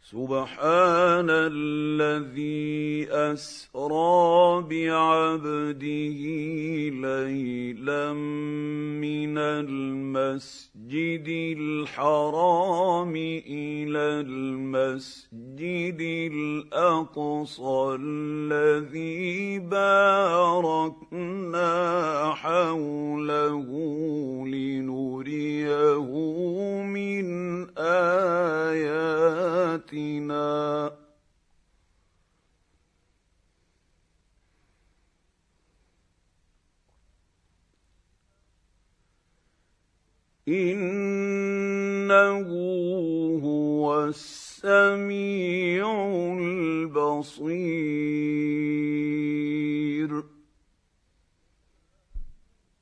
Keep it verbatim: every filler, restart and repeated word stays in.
سبحان الذي أسرى بعبده ليلا من المسجد الحرام إلى المسجد الأقصى الذي باركنا حوله لنريه من آياتنا إنه هو السميع البصير.